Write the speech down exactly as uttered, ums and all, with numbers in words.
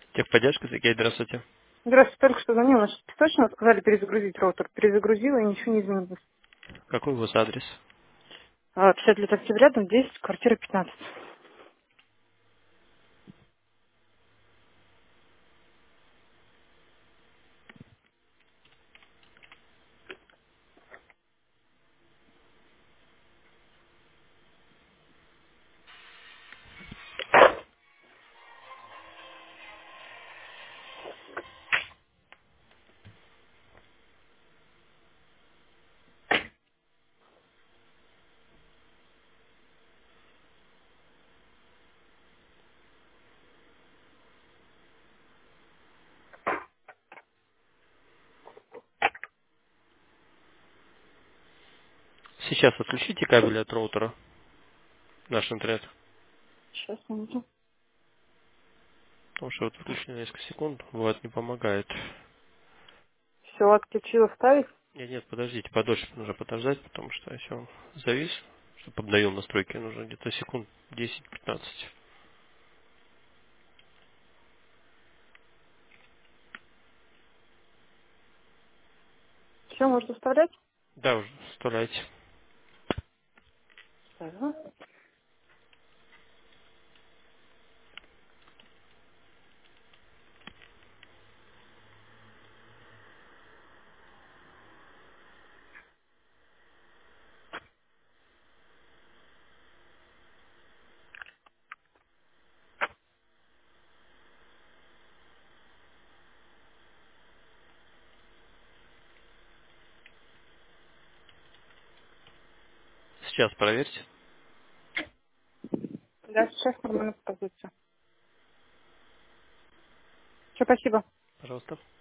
Техподдержка, Сергей, здравствуйте. Здравствуйте, только что звонила. Точно сказали перезагрузить роутер. Перезагрузила и ничего не изменилось. Какой у вас адрес? А, пятьдесят лет октября, дом десять, квартира пятнадцать. Сейчас отключите кабель от роутера, наш интернет. Сейчас, минуту. Потому что вот выключено несколько секунд, бывает не помогает. Все, отключила, ставить. Нет, нет, подождите, подольше нужно подождать, потому что если он завис, чтобы обновил настройки, нужно где-то секунд десять-пятнадцать. Все, можно вставлять? Да, уже вставляйте. Ставила. Сейчас проверьте, Да, сейчас нормально показывается. Все, спасибо. пожалуйста.